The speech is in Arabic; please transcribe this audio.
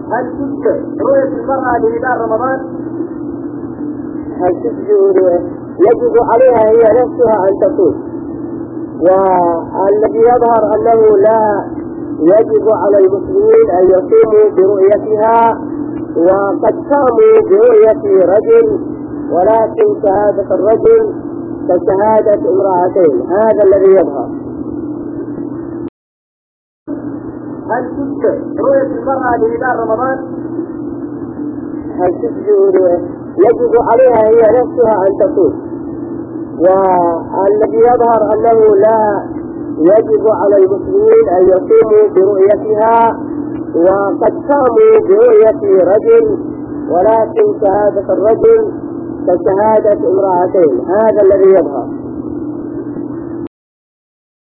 هل تجزئ رؤية المرأة لهلال رمضان؟ هل تجزئ؟ يجب عليها هي نفسها أن تصوم، والذي يظهر أنه لا يجب على المسلمين أن يصوموا برؤيتها، وقد صاموا برؤية رجل، ولكن شهادة الرجل كشهادة امرأتين، هذا الذي يظهر. هل تجزئ رؤية المرأة لهلال رمضان؟ هل تجزئ؟ يجب عليها هي نفسها أن تصوم، والذي يظهر أنه لا يجب على المسلمين أن يصوموا برؤيتها، وقد صاموا برؤية رجل، ولكن شهادة الرجل كشهادة امرأتين، هذا الذي يظهر.